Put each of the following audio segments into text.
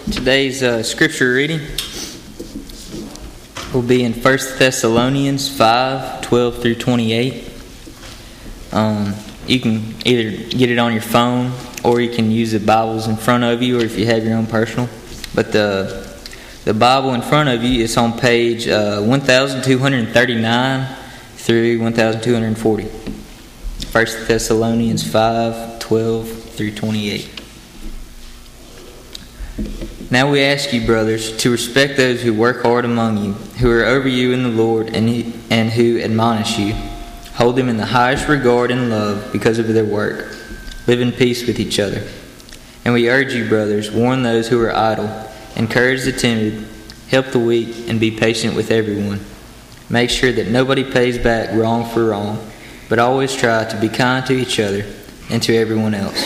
Today's scripture reading will be in 1 Thessalonians 5:12 through 28. You can either get it on your phone or you can use the Bibles in front of you, or if you have your own personal. But the Bible in front of you is on page 1239 through 1240. 1 Thessalonians 5:12 through 28. Now we ask you, brothers, to respect those who work hard among you, who are over you in the Lord, and who admonish you. Hold them in the highest regard and love because of their work. Live in peace with each other. And we urge you, brothers, warn those who are idle, encourage the timid, help the weak, and be patient with everyone. Make sure that nobody pays back wrong for wrong, but always try to be kind to each other and to everyone else.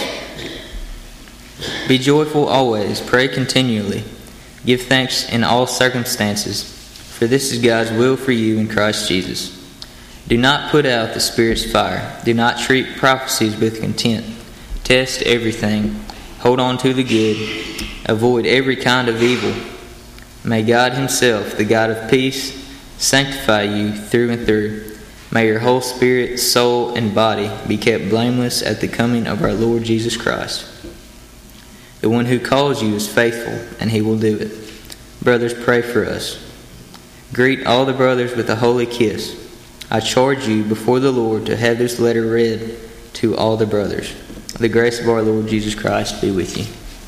Be joyful always, pray continually, give thanks in all circumstances, for this is God's will for you in Christ Jesus. Do not put out the Spirit's fire. Do not treat prophecies with contempt. Test everything. Hold on to the good. Avoid every kind of evil. May God Himself, the God of peace, sanctify you through and through. May your whole spirit, soul, and body be kept blameless at the coming of our Lord Jesus Christ. The one who calls you is faithful, and He will do it. Brothers, pray for us. Greet all the brothers with a holy kiss. I charge you before the Lord to have this letter read to all the brothers. The grace of our Lord Jesus Christ be with you.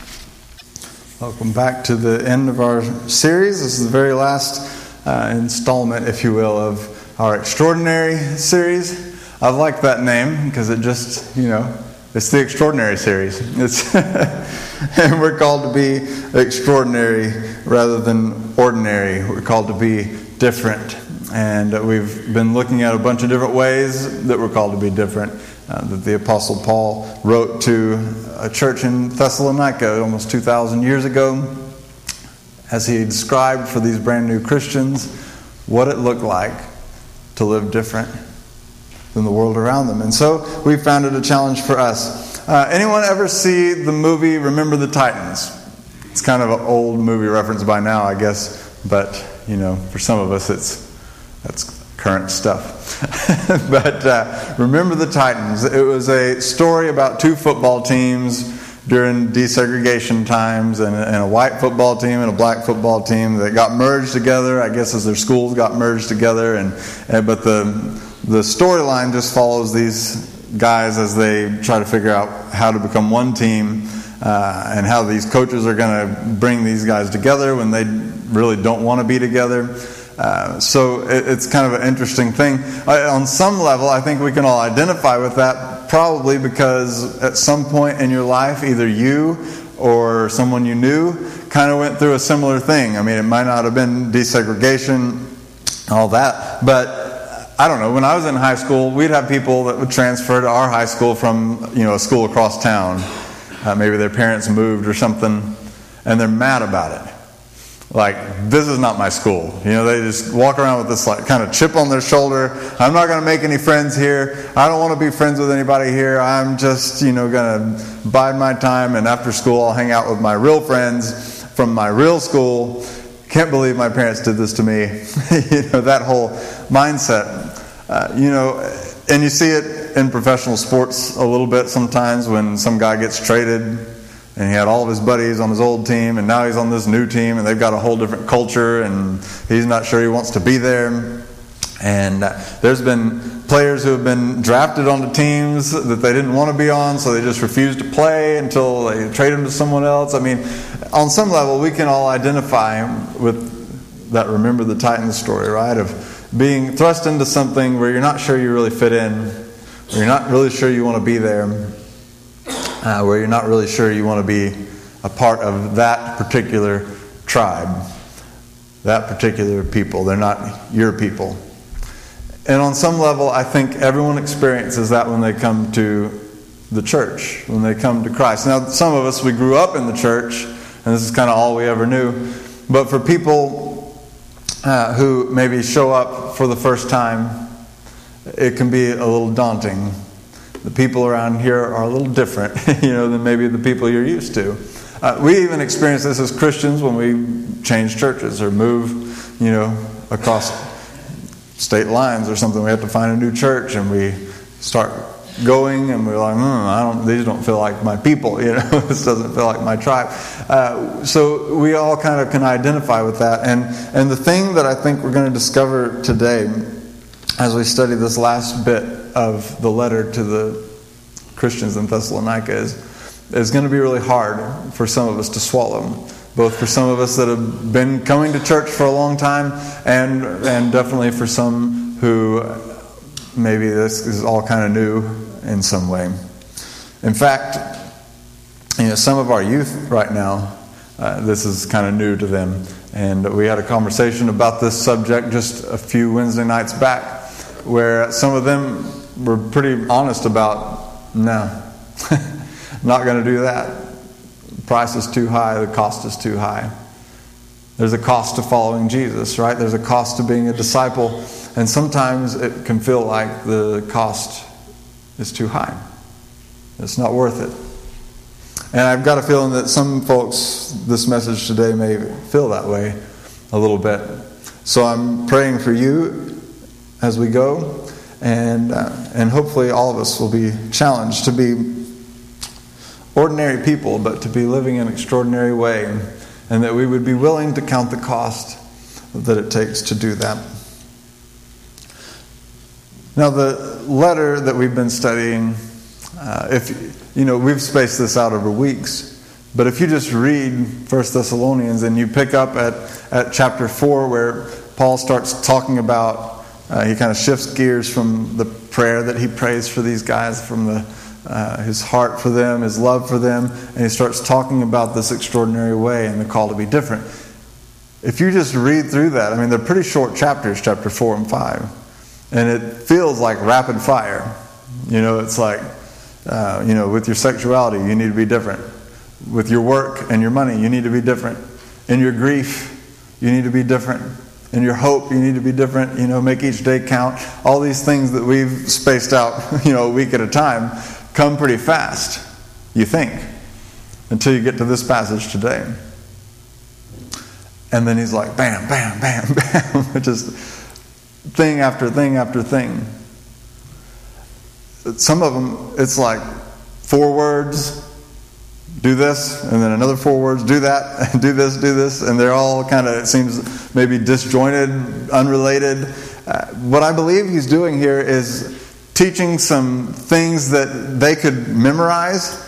Welcome back to the end of our series. This is the very last installment, if you will, of our Extraordinary series. I've liked that name because it just, it's the Extraordinary series. And we're called to be extraordinary rather than ordinary. We're called to be different. And we've been looking at a bunch of different ways that we're called to be different. That the Apostle Paul wrote to a church in Thessalonica almost 2,000 years ago, as he described for these brand new Christians what it looked like to live different than the world around them. And so we found it a challenge for us. Anyone ever see the movie Remember the Titans? It's kind of an old movie reference by now, I guess. But, for some of us that's current stuff. But Remember the Titans. It was a story about two football teams during desegregation times, and a white football team and a black football team that got merged together, I guess, as their schools got merged together. But the storyline just follows these guys as they try to figure out how to become one team, and how these coaches are going to bring these guys together when they really don't want to be together. So it's kind of an interesting thing. On some level, I think we can all identify with that, probably because at some point in your life, either you or someone you knew kind of went through a similar thing. I mean, it might not have been desegregation, all that, but I don't know. When I was in high school, we'd have people that would transfer to our high school from, a school across town. Maybe their parents moved or something, and they're mad about it. Like, this is not my school. They just walk around with this kind of chip on their shoulder. I'm not going to make any friends here. I don't want to be friends with anybody here. I'm just, going to bide my time, and after school I'll hang out with my real friends from my real school. Can't believe my parents did this to me. That whole mindset. And you see it in professional sports a little bit sometimes when some guy gets traded and he had all of his buddies on his old team, and now he's on this new team, and they've got a whole different culture, and he's not sure he wants to be there. And there's been players who have been drafted onto teams that they didn't want to be on, so they just refused to play until they trade them to someone else. I mean, on some level, we can all identify with that Remember the Titans story, right? Of being thrust into something where you're not sure you really fit in, where you're not really sure you want to be there, where you're not really sure you want to be a part of that particular tribe, that particular people. They're not your people. And on some level, I think everyone experiences that when they come to the church, when they come to Christ. Now, some of us, we grew up in the church, and this is kind of all we ever knew. But for people who maybe show up for the first time, it can be a little daunting. The people around here are a little different, than maybe the people you're used to. We even experience this as Christians when we change churches or move, across state lines or something. We have to find a new church, and we start going, and we're like, these don't feel like my people. This doesn't feel like my tribe. So we all kind of can identify with that. And the thing that I think we're going to discover today, as we study this last bit of the letter to the Christians in Thessalonica, is going to be really hard for some of us to swallow. Both for some of us that have been coming to church for a long time, and definitely for some who maybe this is all kind of new in some way. In fact, some of our youth right now, this is kind of new to them. And we had a conversation about this subject just a few Wednesday nights back, where some of them were pretty honest about, no, not going to do that. The price is too high, the cost is too high. There's a cost to following Jesus, right? There's a cost to being a disciple. And sometimes it can feel like the cost is too high. It's not worth it. And I've got a feeling that some folks, this message today may feel that way a little bit. So I'm praying for you as we go. And hopefully all of us will be challenged to be ordinary people, but to be living in an extraordinary way. And that we would be willing to count the cost that it takes to do that. Now, the letter that we've been studying, we've spaced this out over weeks, but if you just read 1 Thessalonians and you pick up at chapter 4 where Paul starts talking about, he kind of shifts gears from the prayer that he prays for these guys, from his heart for them, his love for them, and he starts talking about this extraordinary way and the call to be different. If you just read through that, they're pretty short chapters, chapter 4 and 5. And it feels like rapid fire. It's like, with your sexuality, you need to be different. With your work and your money, you need to be different. In your grief, you need to be different. In your hope, you need to be different. Make each day count. All these things that we've spaced out, a week at a time, come pretty fast, you think, until you get to this passage today. And then he's like, bam, bam, bam, bam. Just thing after thing after thing. Some of them, it's like 4 words, do this, and then another 4 words, do that, do this, and they're all kind of, it seems, maybe disjointed, unrelated. What I believe he's doing here is teaching some things that they could memorize,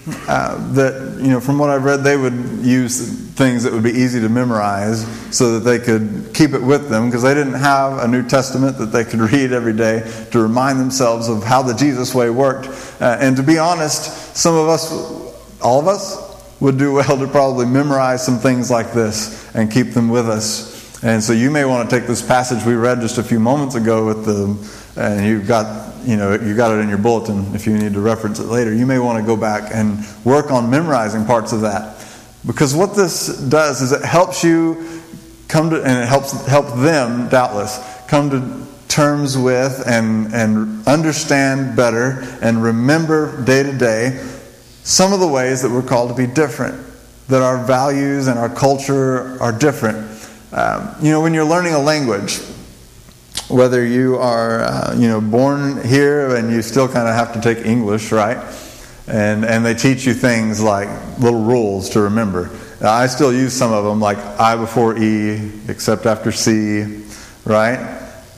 that, from what I've read, they would use things that would be easy to memorize so that they could keep it with them, because they didn't have a New Testament that they could read every day to remind themselves of how the Jesus way worked. And to be honest, some of us, all of us, would do well to probably memorize some things like this and keep them with us. And so you may want to take this passage we read just a few moments ago and you've got you got it in your bulletin if you need to reference it later. You may want to go back and work on memorizing parts of that. Because what this does is it helps you come to, and it help them, doubtless, come to terms with and understand better and remember day to day some of the ways that we're called to be different. That our values and our culture are different. When you're learning a language, whether you are born here and you still kind of have to take English, right? And they teach you things like little rules to remember. I still use some of them, like I before E, except after C, right?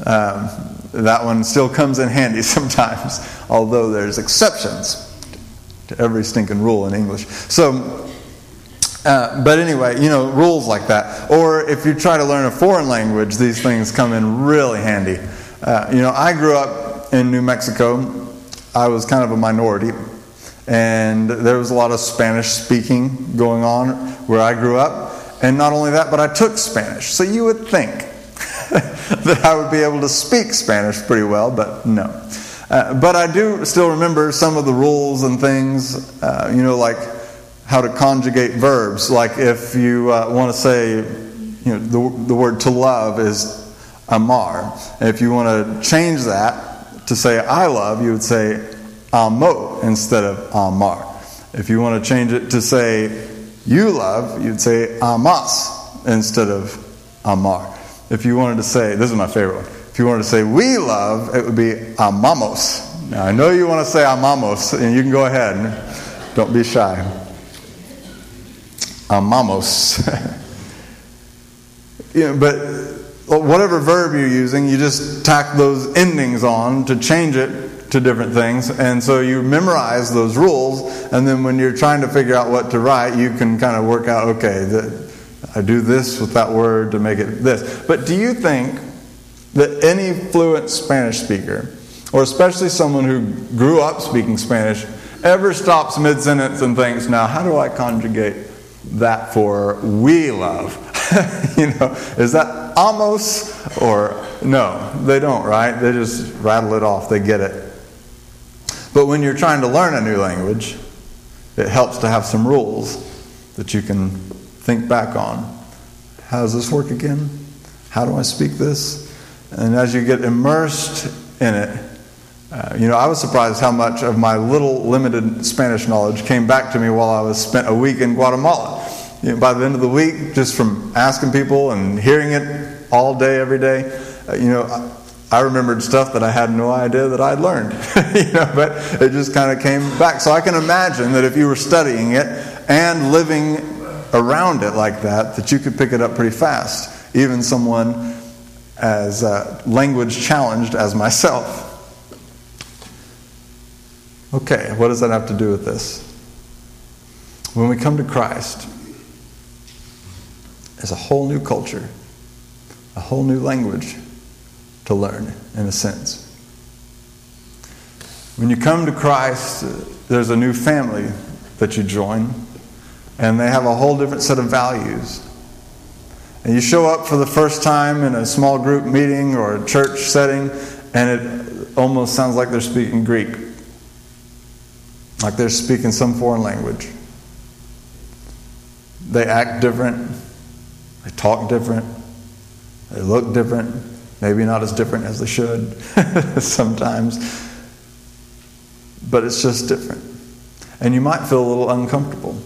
That one still comes in handy sometimes, although there's exceptions to every stinking rule in English. So, but anyway, rules like that. Or if you try to learn a foreign language, these things come in really handy. I grew up in New Mexico. I was kind of a minority. And there was a lot of Spanish speaking going on where I grew up. And not only that, but I took Spanish. So you would think that I would be able to speak Spanish pretty well, but no. But I do still remember some of the rules and things, like how to conjugate verbs. Like if you want to say, the word to love is amar. And if you want to change that to say I love, you would say amo instead of amar. If you want to change it to say you love, you'd say amas instead of amar. If you wanted to say, this is my favorite one, if you wanted to say we love, it would be amamos. Now I know you want to say amamos, and you can go ahead. Don't be shy. Amamos. But whatever verb you're using, you just tack those endings on to change it to different things. And so you memorize those rules, and then when you're trying to figure out what to write, you can kind of work out, okay, I do this with that word to make it this. But do you think that any fluent Spanish speaker, or especially someone who grew up speaking Spanish, ever stops mid-sentence and thinks, now how do I conjugate that for we love? Is that amos or no? They don't, right? They just rattle it off. They get it. But when you're trying to learn a new language, it helps to have some rules that you can think back on. How does this work again? How do I speak this? And as you get immersed in it, I was surprised how much of my little limited Spanish knowledge came back to me while I was spent a week in Guatemala. By the end of the week, just from asking people and hearing it all day, every day, I remembered stuff that I had no idea that I'd learned. But it just kind of came back. So I can imagine that if you were studying it and living around it like that you could pick it up pretty fast. Even someone as language challenged as myself. Okay, what does that have to do with this? When we come to Christ, there's a whole new culture, a whole new language to learn, in a sense. When you come to Christ, there's a new family that you join, and they have a whole different set of values. And you show up for the first time in a small group meeting or a church setting, and it almost sounds like they're speaking Greek. Like they're speaking some foreign language. They act different. They talk different. They look different. Maybe not as different as they should sometimes. But it's just different. And you might feel a little uncomfortable.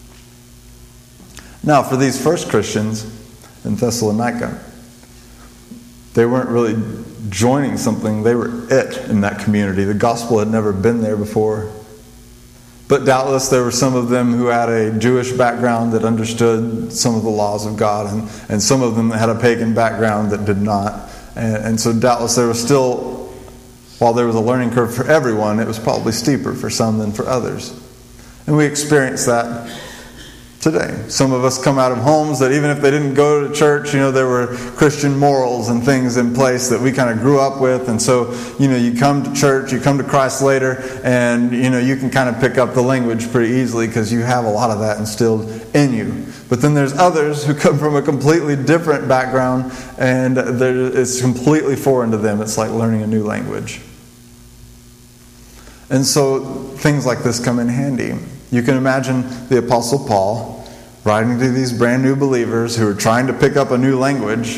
Now, for these first Christians in Thessalonica, they weren't really joining something. They were it in that community. The gospel had never been there before. But doubtless there were some of them who had a Jewish background that understood some of the laws of God, and some of them that had a pagan background that did not. And so doubtless there was still, while there was a learning curve for everyone, it was probably steeper for some than for others. And we experience that today. Some of us come out of homes that even if they didn't go to church, there were Christian morals and things in place that we kind of grew up with. And so, you come to church, you come to Christ later, and, you can kind of pick up the language pretty easily because you have a lot of that instilled in you. But then there's others who come from a completely different background, and it's completely foreign to them. It's like learning a new language. And so things like this come in handy. You can imagine the Apostle Paul writing to these brand new believers who are trying to pick up a new language,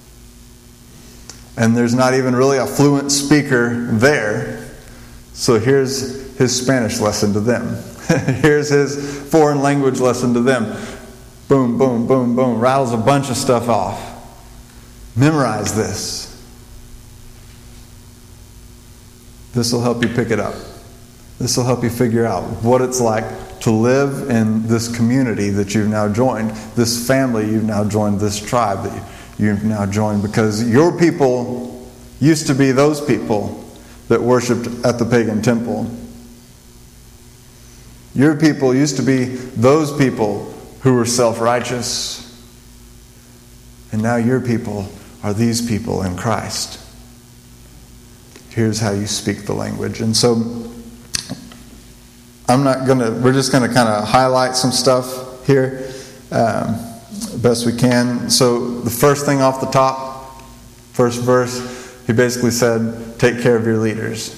and there's not even really a fluent speaker there. So here's his Spanish lesson to them. Here's his foreign language lesson to them. Boom, boom, boom, boom. Rattles a bunch of stuff off. Memorize this. This will help you pick it up. This will help you figure out what it's like to live in this community that you've now joined, this family you've now joined, this tribe that you've now joined, because your people used to be those people that worshipped at the pagan temple. Your people used to be those people who were self-righteous. And now your people are these people in Christ. Here's how you speak the language. And so we're just going to kind of highlight some stuff here best we can. So the first thing off the top, first verse, he basically said, take care of your leaders.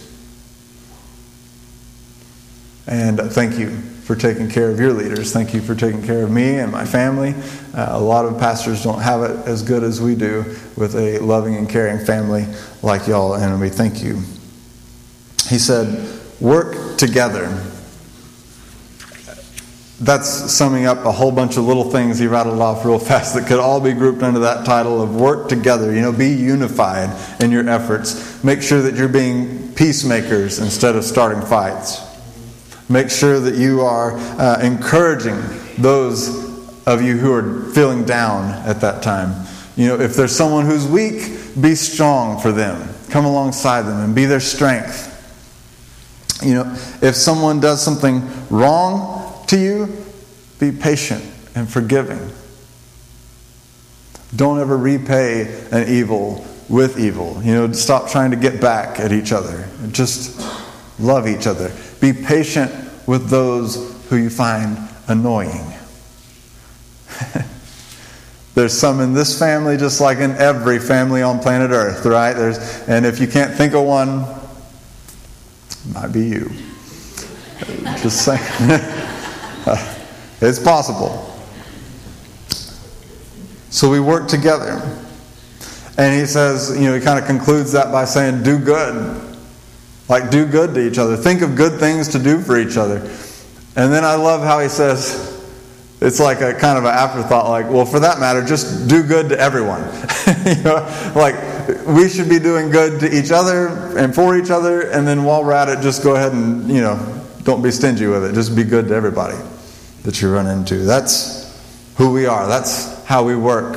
And thank you for taking care of your leaders. Thank you for taking care of me and my family. A lot of pastors don't have it as good as we do with a loving and caring family like y'all, and we thank you. He said, work together. that's summing up a whole bunch of little things he rattled off real fast that could all be grouped under that title of work together. Be unified in your efforts. Make sure that you're being peacemakers instead of starting fights. Make sure that you are encouraging those of you who are feeling down at that time. If there's someone who's weak, be strong for them. Come alongside them and be their strength. If someone does something wrong to you, be patient and forgiving. Don't ever repay an evil with evil. Stop trying to get back at each other. Just love each other. Be patient with those who you find annoying. There's some in this family just like in every family on planet Earth, right? And if you can't think of one, it might be you. Just saying. It's possible. So we work together. And he says, he kind of concludes that by saying, do good. Like, do good to each other. Think of good things to do for each other. And then I love how he says, it's like a kind of an afterthought, like, well, for that matter, just do good to everyone. Like, we should be doing good to each other and for each other, and then while we're at it, just go ahead and, don't be stingy with it. Just be good to everybody that you run into. That's who we are. That's how we work.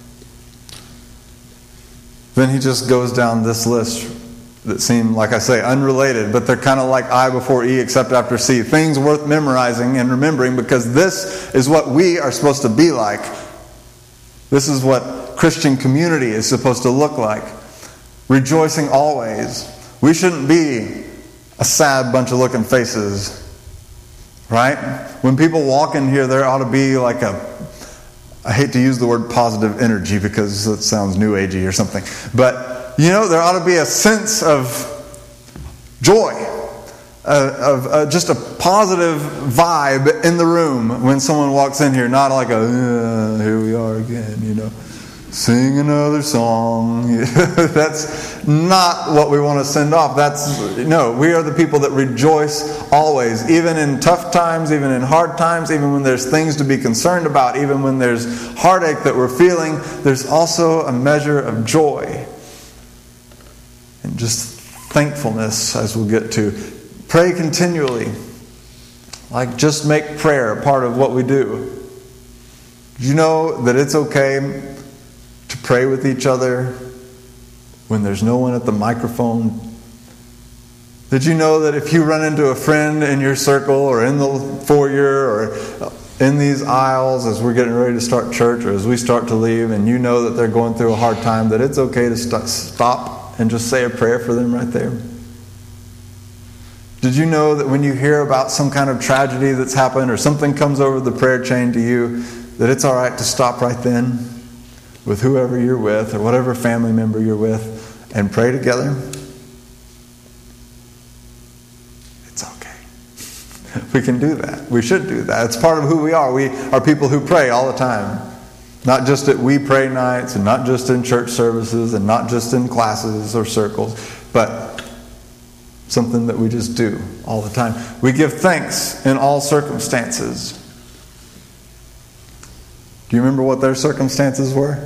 Then he just goes down this list that seem, like I say, unrelated, but they're kind of like I before E except after C. Things worth memorizing and remembering, because this is what we are supposed to be like. This is what Christian community is supposed to look like. Rejoicing always. We shouldn't be a sad bunch of looking faces, right? When people walk in here, there ought to be like I hate to use the word positive energy because it sounds new agey or something, but there ought to be a sense of joy, of just a positive vibe in the room when someone walks in here. Not like here we are again, sing another song. That's not what we want to send off. We are the people that rejoice always, even in tough times, even in hard times, even when there's things to be concerned about, even when there's heartache that we're feeling. There's also a measure of joy. And just thankfulness, as we'll get to. Pray continually. Like, just make prayer a part of what we do. Do you know that it's okay to pray with each other when there's no one at the microphone? Did you know that if you run into a friend in your circle or in the foyer or in these aisles as we're getting ready to start church or as we start to leave, and you know that they're going through a hard time, that it's okay to stop and just say a prayer for them right there? Did you know that when you hear about some kind of tragedy that's happened or something comes over the prayer chain to you, that it's all right to stop right then with whoever you're with or whatever family member you're with and pray together? It's okay. We can do that. We should do that. It's part of who we are. We are people who pray all the time. Not just at We Pray nights, and not just in church services, and not just in classes or circles, but something that we just do all the time. We give thanks in all circumstances. Do you remember what their circumstances were?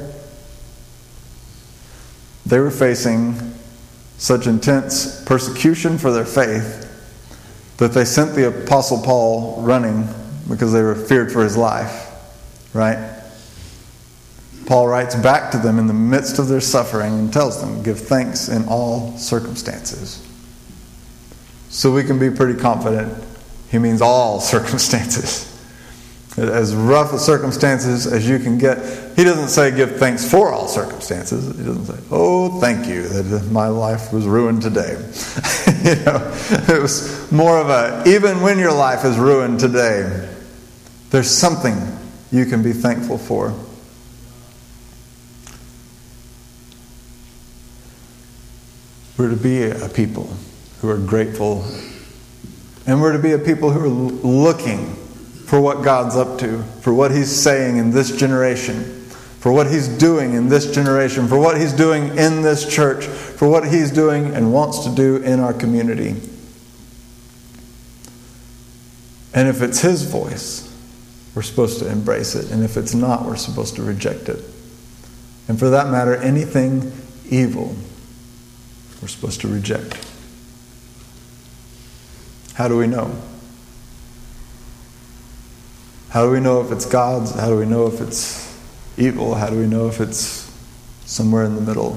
They were facing such intense persecution for their faith that they sent the Apostle Paul running because they were feared for his life. Right? Paul writes back to them in the midst of their suffering and tells them, give thanks in all circumstances. So we can be pretty confident he means all circumstances. As rough a circumstances as you can get. He doesn't say give thanks for all circumstances. He doesn't say, oh, thank you that my life was ruined today. It was more of a, even when your life is ruined today, there's something you can be thankful for. We're to be a people who are grateful. And we're to be a people who are looking for what God's up to, for what He's saying in this generation, for what He's doing in this generation, for what He's doing in this church, for what He's doing and wants to do in our community. And if it's His voice, we're supposed to embrace it. And if it's not, we're supposed to reject it. And for that matter, anything evil, we're supposed to reject. How do we know? How do we know if it's God's? How do we know if it's evil? How do we know if it's somewhere in the middle?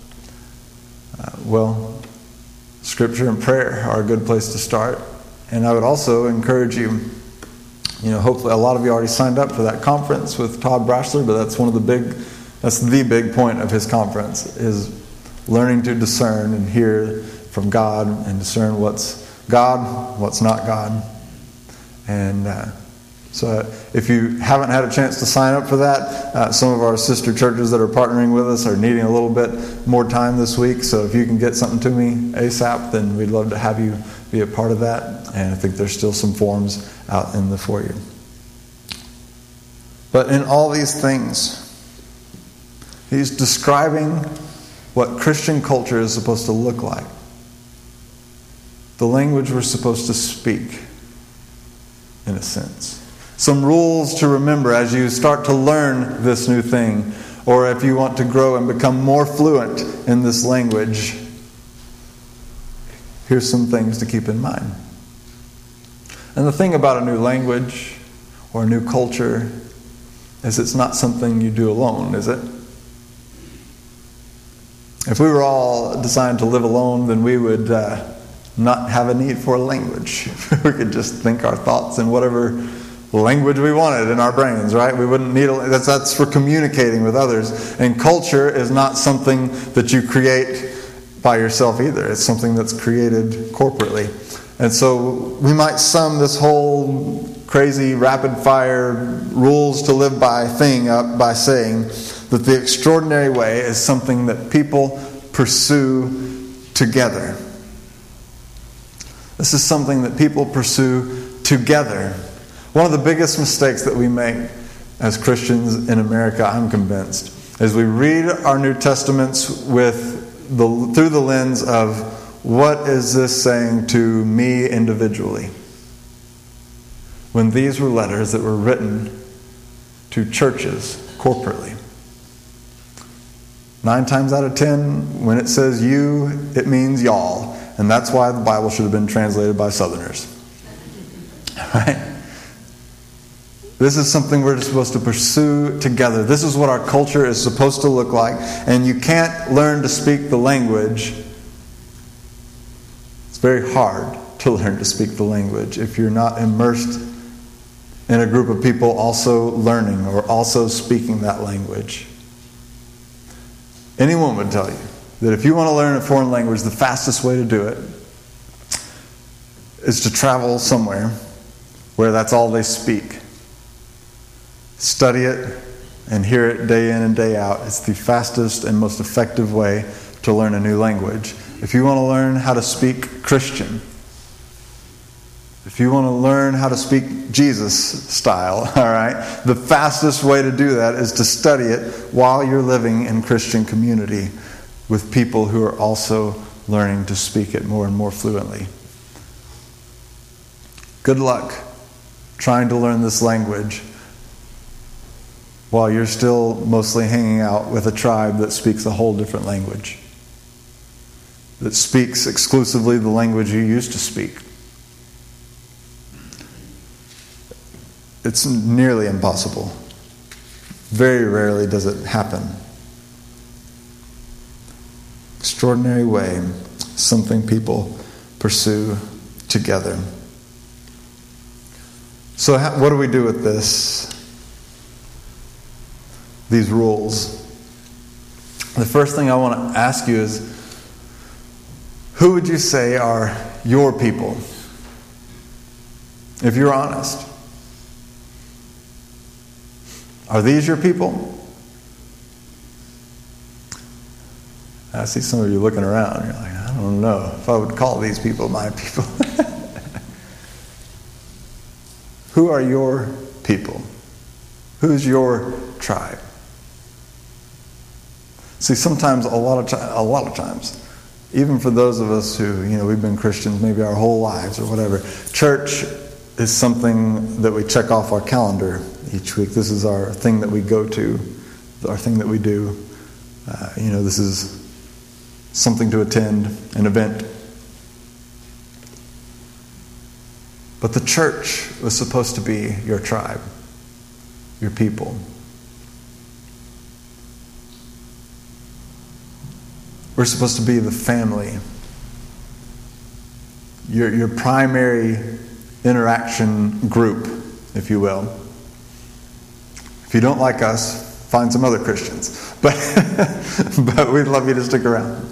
Well, Scripture and prayer are a good place to start. And I would also encourage you, hopefully a lot of you already signed up for that conference with Todd Brashler, but that's the big point of his conference, is learning to discern and hear from God and discern what's God, what's not God. And so if you haven't had a chance to sign up for that, some of our sister churches that are partnering with us are needing a little bit more time this week. So if you can get something to me ASAP, then we'd love to have you be a part of that. And I think there's still some forms out in the foyer. But in all these things, he's describing what Christian culture is supposed to look like. The language we're supposed to speak, in a sense. Some rules to remember as you start to learn this new thing, or if you want to grow and become more fluent in this language. Here's some things to keep in mind. And the thing about a new language or a new culture is it's not something you do alone, is it? If we were all designed to live alone, then we would not have a need for a language. We could just think our thoughts in whatever language we wanted in our brains, right? We wouldn't need that's for communicating with others. And culture is not something that you create by yourself either. It's something that's created corporately. And so we might sum this whole crazy rapid fire rules to live by thing up by saying that the extraordinary way is something that people pursue together. This is something that people pursue together. One of the biggest mistakes that we make as Christians in America, I'm convinced, is we read our New Testaments through the lens of what is this saying to me individually? When these were letters that were written to churches corporately. 9 times out of 10, when it says you, it means y'all. And that's why the Bible should have been translated by Southerners. Right? This is something we're supposed to pursue together. This is what our culture is supposed to look like. And you can't learn to speak the language. It's very hard to learn to speak the language if you're not immersed in a group of people also learning or also speaking that language. Anyone would tell you that if you want to learn a foreign language, the fastest way to do it is to travel somewhere where that's all they speak. Study it and hear it day in and day out. It's the fastest and most effective way to learn a new language. If you want to learn how to speak Christian, if you want to learn how to speak Jesus style, all right, the fastest way to do that is to study it while you're living in Christian community with people who are also learning to speak it more and more fluently. Good luck trying to learn this language while you're still mostly hanging out with a tribe that speaks a whole different language, that speaks exclusively the language you used to speak. It's nearly impossible. Very rarely does it happen. Extraordinary way, something people pursue together. So what do we do with this? These rules. The first thing I want to ask you is, who would you say are your people? If you're honest. Are these your people? I see some of you looking around. You're like, I don't know if I would call these people my people. Who are your people? Who's your tribe? See, sometimes, a lot of times, even for those of us who, we've been Christians maybe our whole lives or whatever, church is something that we check off our calendar each week. This is our thing that we go to, our thing that we do. This is something to attend, an event. But the church was supposed to be your tribe, your people. We're supposed to be the family, your primary interaction group, if you will. If you don't like us, find some other Christians. But we'd love you to stick around.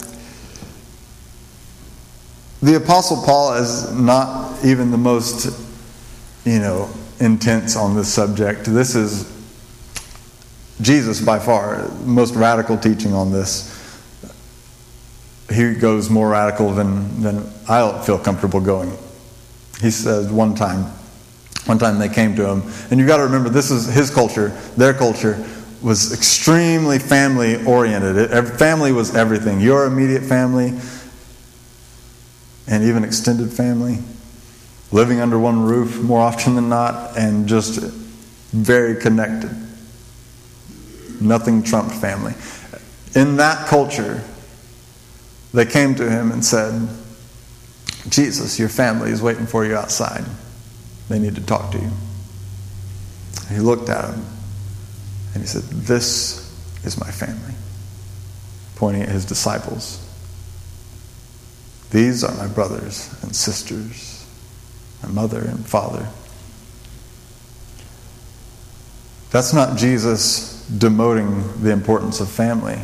The Apostle Paul is not even the most, intense on this subject. This is Jesus by far, most radical teaching on this. He goes more radical than I feel comfortable going. He says one time they came to him, and you've got to remember, this is his culture. Their culture was extremely family oriented. Family was everything. Your immediate family and even extended family, living under one roof more often than not, and just very connected. Nothing trumped family. In that culture, they came to him and said, Jesus, your family is waiting for you outside. They need to talk to you. And he looked at him and he said, this is my family, pointing at his disciples. These are my brothers and sisters, my mother and father. That's not Jesus demoting the importance of family.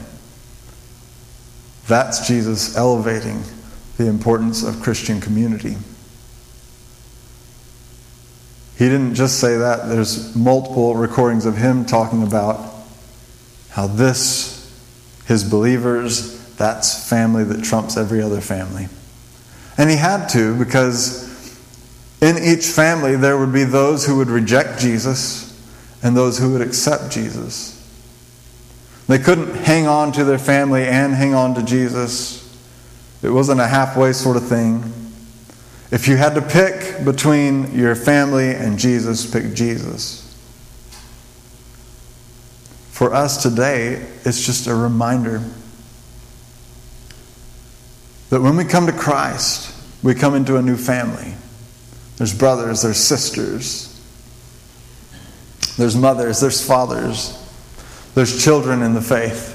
That's Jesus elevating the importance of Christian community. He didn't just say that. There's multiple recordings of him talking about how his believers, that's family that trumps every other family. And he had to, because in each family there would be those who would reject Jesus and those who would accept Jesus. They couldn't hang on to their family and hang on to Jesus. It wasn't a halfway sort of thing. If you had to pick between your family and Jesus, pick Jesus. For us today, it's just a reminder that when we come to Christ, we come into a new family. There's brothers, there's sisters, there's mothers, there's fathers, there's children in the faith.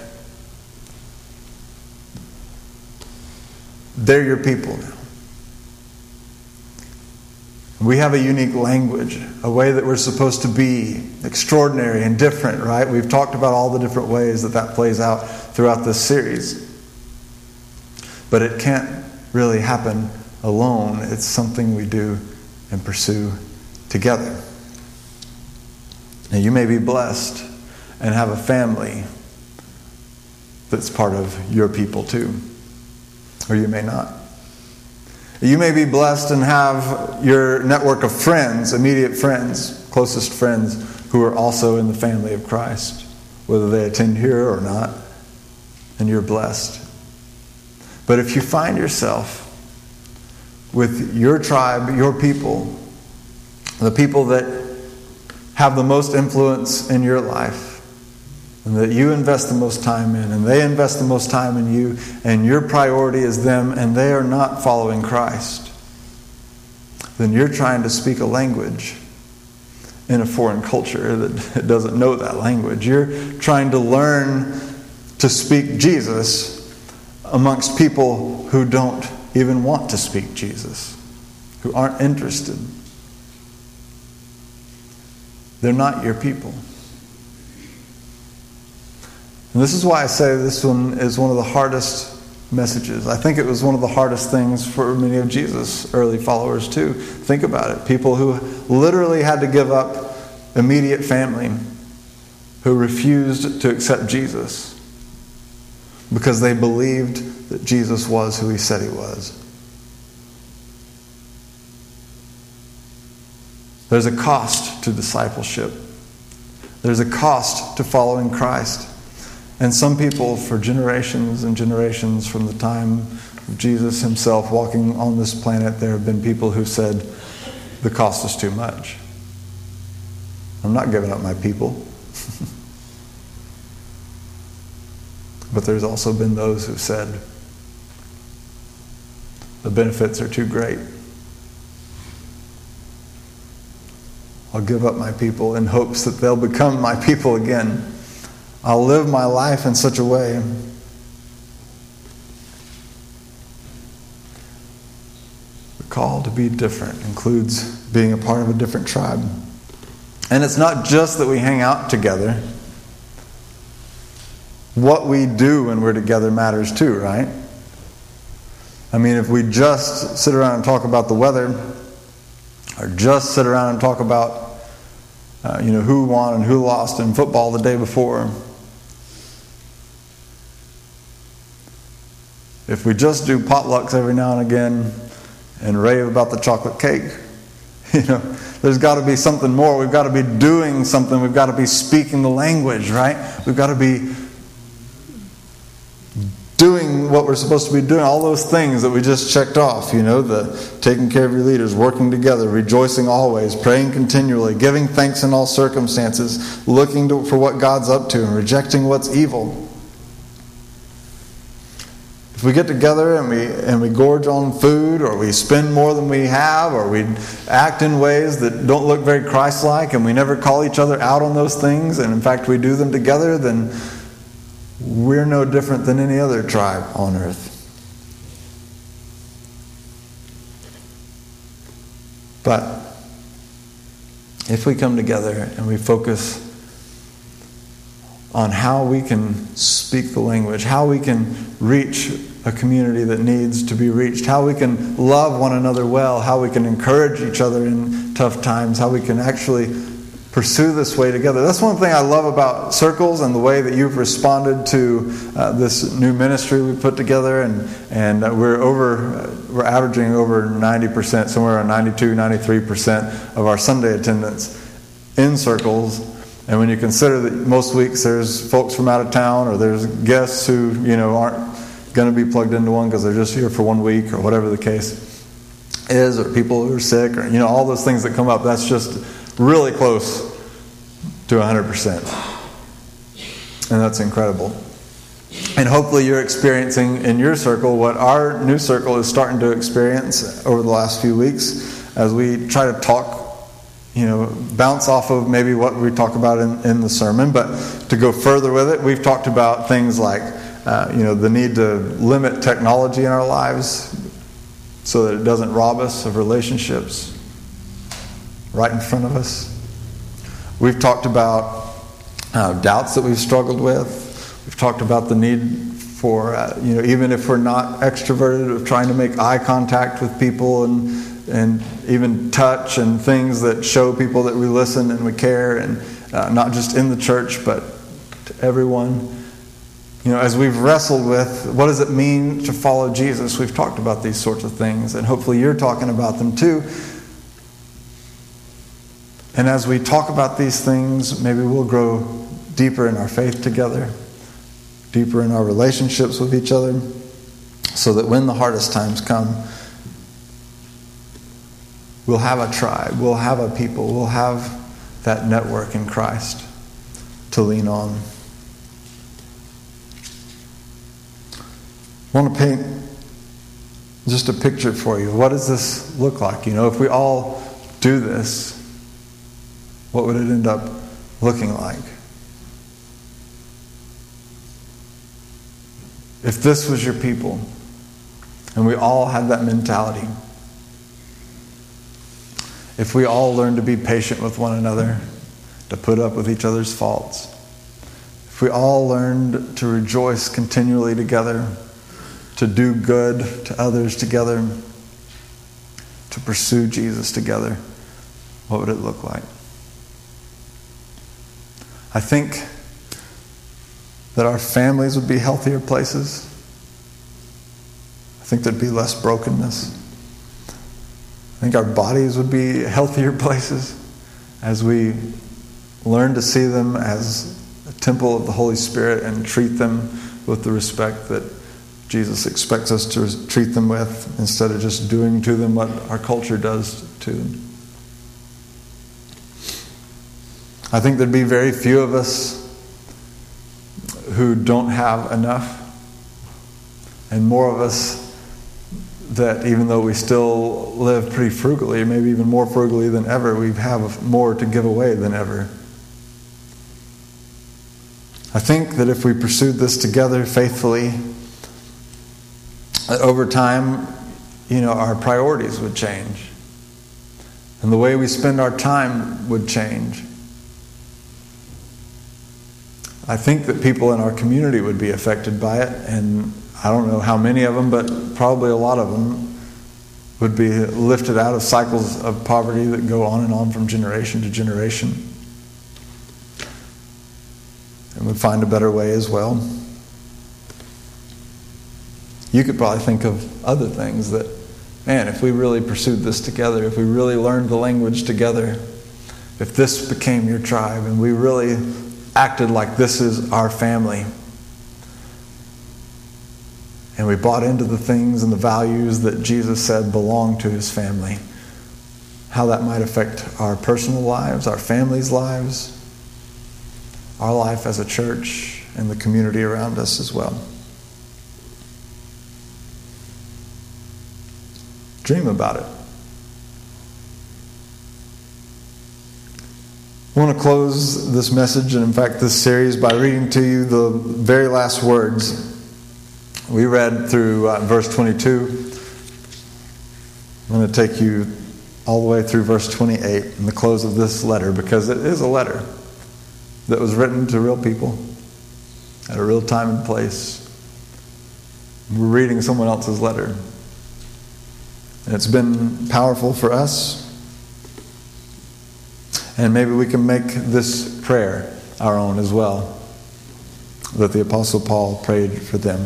They're your people now. We have a unique language, a way that we're supposed to be extraordinary and different, right? We've talked about all the different ways that plays out throughout this series. But it can't really happen alone. It's something we do and pursue together. Now, you may be blessed and have a family that's part of your people too. Or you may not. You may be blessed and have your network of friends, immediate friends, closest friends, who are also in the family of Christ, whether they attend here or not, and you're blessed. But if you find yourself with your tribe, your people, the people that have the most influence in your life, and that you invest the most time in, and they invest the most time in you, and your priority is them, and they are not following Christ, then you're trying to speak a language in a foreign culture that doesn't know that language. You're trying to learn to speak Jesus amongst people who don't even want to speak Jesus, who aren't interested. They're not your people. And this is why I say this one is one of the hardest messages. I think it was one of the hardest things for many of Jesus' early followers too. Think about it. People who literally had to give up immediate family, who refused to accept Jesus because they believed that Jesus was who he said he was. There's a cost to discipleship. There's a cost to following Christ. And some people, for generations and generations from the time of Jesus himself walking on this planet, there have been people who said, the cost is too much. I'm not giving up my people. But there's also been those who've said, the benefits are too great. I'll give up my people in hopes that they'll become my people again. I'll live my life in such a way. The call to be different includes being a part of a different tribe. And it's not just that we hang out together. What we do when we're together matters too, right? I mean, if we just sit around and talk about the weather, or just sit around and talk about who won and who lost in football the day before, if we just do potlucks every now and again and rave about the chocolate cake, there's got to be something more. We've got to be doing something. We've got to be speaking the language, right? We've got to be doing what we're supposed to be doing. All those things that we just checked off, the taking care of your leaders, working together, rejoicing always, praying continually, giving thanks in all circumstances, looking for what God's up to and rejecting what's evil. If we get together and we gorge on food, or we spend more than we have, or we act in ways that don't look very Christ-like, and we never call each other out on those things, and in fact we do them together, then we're no different than any other tribe on earth. But if we come together and we focus on how we can speak the language, how we can reach a community that needs to be reached, how we can love one another well, how we can encourage each other in tough times, how we can actually pursue this way together. That's one thing I love about Circles and the way that you've responded to this new ministry we put together, and we're averaging over 90%, somewhere around 92-93% of our Sunday attendance in Circles. And when you consider that most weeks there's folks from out of town, or there's guests who aren't going to be plugged into one because they're just here for 1 week, or whatever the case is, or people who are sick, or all those things that come up, that's just really close to 100%. And that's incredible. And hopefully you're experiencing in your circle what our new circle is starting to experience over the last few weeks, as we try to talk, bounce off of maybe what we talk about in the sermon, but to go further with it, we've talked about things like the need to limit technology in our lives so that it doesn't rob us of relationships right in front of us. We've talked about doubts that we've struggled with. We've talked about the need for, even if we're not extroverted, of trying to make eye contact with people, and even touch, and things that show people that we listen and we care, and not just in the church, but to everyone. As we've wrestled with what does it mean to follow Jesus, we've talked about these sorts of things, and hopefully you're talking about them too. And as we talk about these things, maybe we'll grow deeper in our faith together, deeper in our relationships with each other, so that when the hardest times come, we'll have a tribe, we'll have a people, we'll have that network in Christ to lean on. I want to paint just a picture for you. What does this look like? If we all do this, what would it end up looking like? If this was your people, and we all had that mentality, if we all learned to be patient with one another, to put up with each other's faults, if we all learned to rejoice continually together, to do good to others together, to pursue Jesus together, what would it look like? I think that our families would be healthier places. I think there'd be less brokenness. I think our bodies would be healthier places as we learn to see them as a temple of the Holy Spirit and treat them with the respect that Jesus expects us to treat them with, instead of just doing to them what our culture does to them. I think there'd be very few of us who don't have enough, and more of us that even though we still live pretty frugally, maybe even more frugally than ever, we have more to give away than ever. I think that if we pursued this together faithfully, over time, our priorities would change. And the way we spend our time would change. I think that people in our community would be affected by it, and I don't know how many of them, but probably a lot of them would be lifted out of cycles of poverty that go on and on from generation to generation, and would find a better way as well. You could probably think of other things that, man, if we really pursued this together, if we really learned the language together, if this became your tribe and we really acted like this is our family, and we bought into the things and the values that Jesus said belong to his family, how that might affect our personal lives, our families' lives, our life as a church, and the community around us as well. Dream about it. I want to close this message, and in fact this series, by reading to you the very last words. We read through verse 22. I'm going to take you all the way through verse 28 in the close of this letter, because it is a letter that was written to real people at a real time and place. We're reading someone else's letter. And it's been powerful for us. And maybe we can make this prayer our own as well, that the Apostle Paul prayed for them.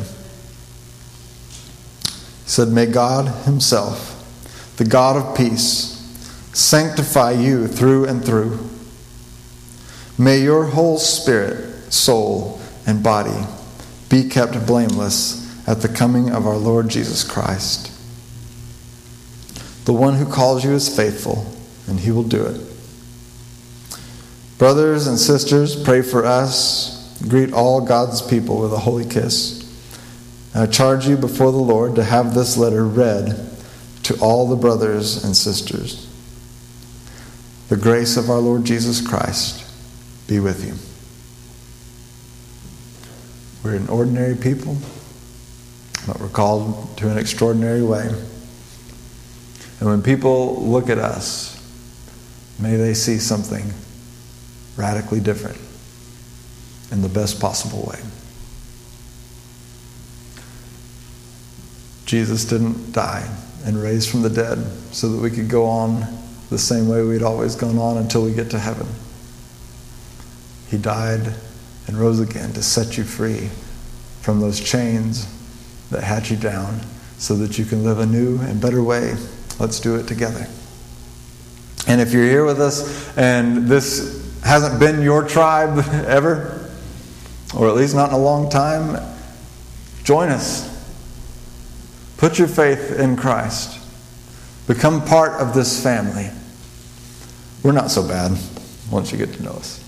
He said, "May God himself, the God of peace, sanctify you through and through. May your whole spirit, soul, and body be kept blameless at the coming of our Lord Jesus Christ. The one who calls you is faithful, and he will do it. Brothers and sisters, pray for us. Greet all God's people with a holy kiss. I charge you before the Lord to have this letter read to all the brothers and sisters. The grace of our Lord Jesus Christ be with you." We're an ordinary people, but we're called to an extraordinary way. And when people look at us, may they see something radically different in the best possible way. Jesus didn't die and raise from the dead so that we could go on the same way we'd always gone on until we get to heaven. He died and rose again to set you free from those chains that had you down so that you can live a new and better way. Let's do it together. And if you're here with us and this hasn't been your tribe ever, or at least not in a long time, join us. Put your faith in Christ. Become part of this family. We're not so bad once you get to know us.